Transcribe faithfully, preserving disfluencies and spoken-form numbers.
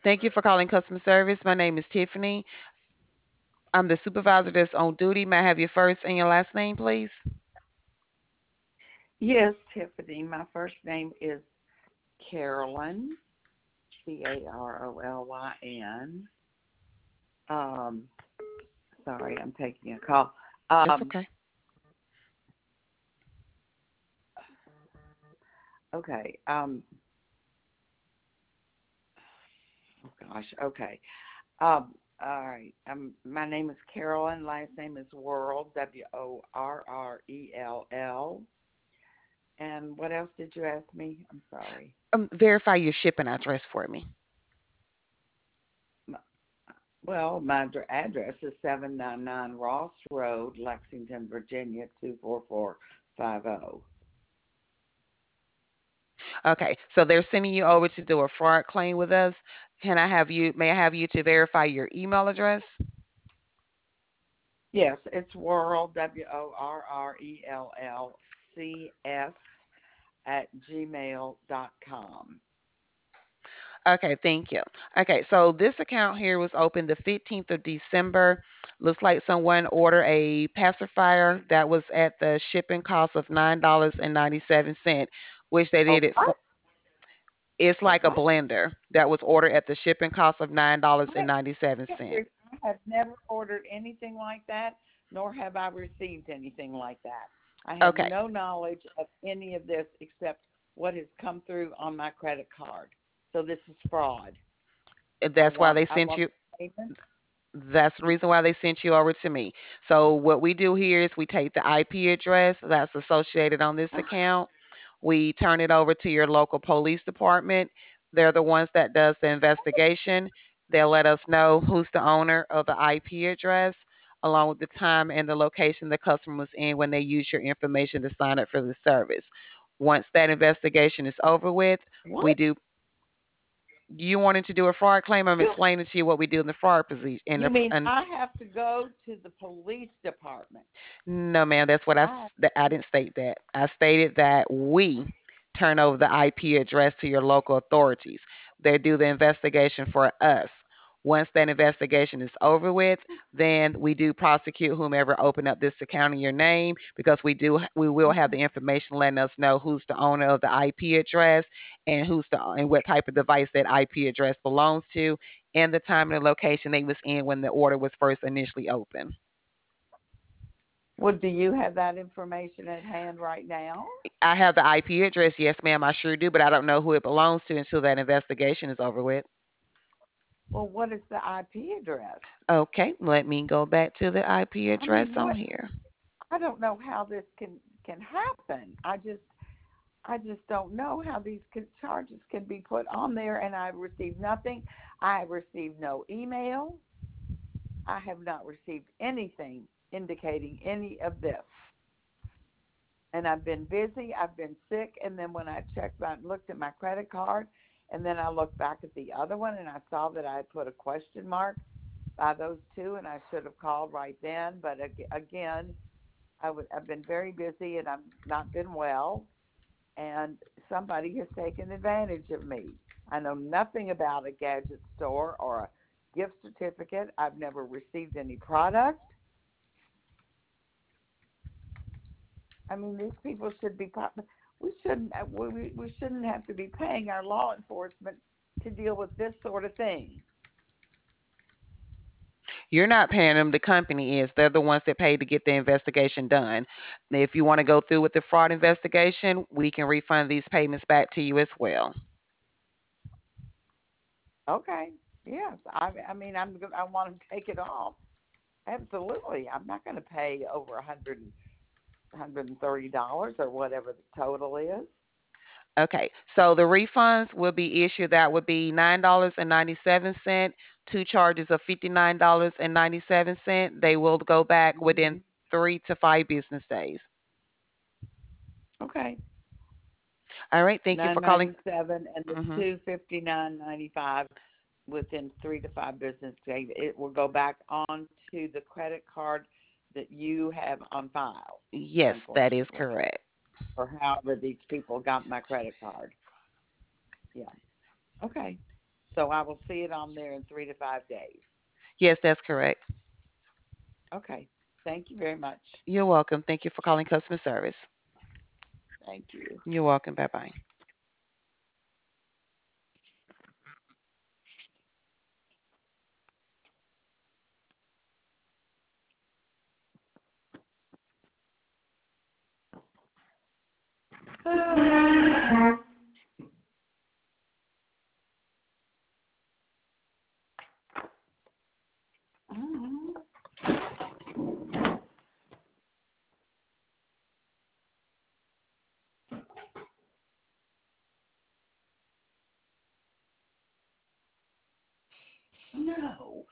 Thank you for calling customer service. My name is Tiffany. I'm the supervisor that's on duty. May I have your first and your last name, please? Yes, Tiffany. My first name is Carolyn, C A R O L Y N. Um, Sorry, I'm taking a call. That's Um, okay. okay. Um, oh gosh. Okay. Um, all right. Um, my name is Carolyn. Last name is Worrell. W O R R E L L. And what else did you ask me? I'm sorry. Um, verify your shipping address for me. M- Well, my dr- address is seven nine nine Ross Road, Lexington, Virginia, two four four five zero. Okay, so they're sending you over to do a fraud claim with us. Can I have you, may I have you to verify your email address? Yes, it's Worrell, W O R R E L L C S at gmail dot com. Okay, thank you. Okay, so this account here was opened the fifteenth of December. Looks like someone ordered a pacifier that was at the shipping cost of nine dollars and ninety-seven cents, which they Oh, did it for. what? It's Oh, like a what? blender that was ordered at the shipping cost of I can't nine dollars and ninety-seven cents. re- I have never ordered anything like that, nor have I received anything like that. I have Okay, no knowledge of any of this except what has come through on my credit card. So this is fraud. I that's why want they I sent want you. the payment. That's the reason why they sent you over to me. So what we do here is we take the I P address that's associated on this account. We turn it over to your local police department. They're the ones that does the investigation. They'll let us know who's the owner of the I P address, along with the time and the location the customer was in when they use your information to sign up for the service. Once that investigation is over with, we What? do. You wanted to do a fraud claim? I'm You explaining to you what we do in the fraud position. In you the mean in, I have to go to the police department? No, ma'am, that's what I I s- that I didn't state that. I stated that we turn over the I P address to your local authorities. They do the investigation for us. Once that investigation is over with, then we do prosecute whomever opened up this account in your name because we do we will have the information letting us know who's the owner of the I P address and who's the and what type of device that I P address belongs to and the time and the location they was in when the order was first initially opened. Well, do you have that information at hand right now? I have the I P address. Yes, ma'am, I sure do, but I don't know who it belongs to until that investigation is over with. Well, what is the I P address? Okay, let me go back to the I P I mean, address on what? here. I don't know how this can can happen. I just I just don't know how these can, charges can be put on there, and I've received nothing. I have received no email. I have not received anything indicating any of this. And I've been busy. I've been sick, and then when I checked, I looked at my credit card, and then I looked back at the other one, and I saw that I had put a question mark by those two, and I should have called right then. But again, I w- I've been very busy, and I've not been well, and somebody has taken advantage of me. I know nothing about a gadget store or a gift certificate. I've never received any product. I mean, these people should be. We shouldn't. We we shouldn't have to be paying our law enforcement to deal with this sort of thing. You're not paying them, the company is. They're the ones that pay to get the investigation done. If you want to go through with the fraud investigation, we can refund these payments back to you as well. Okay. Yes. I. I mean, I'm. I want to take it off. Absolutely. I'm not going to pay over a hundred hundred and thirty dollars or whatever the total is. Okay, so the refunds will be issued. That would be nine dollars and ninety-seven cents, two charges of fifty-nine dollars and ninety-seven cents. They will go back within Mm-hmm. three to five business days. Okay. All right, thank you for Nine calling. ninety seven and the Mhm. two fifty nine ninety five within three to five business days. It will go back on to the credit card that you have on file, Yes, that is unfortunately, correct. or however these people got my credit card. Yeah. Okay. So I will see it on there in three to five days. Yes, that's correct. Okay. Thank you very much. You're welcome. Thank you for calling customer service. Thank you. You're welcome. Bye bye. No.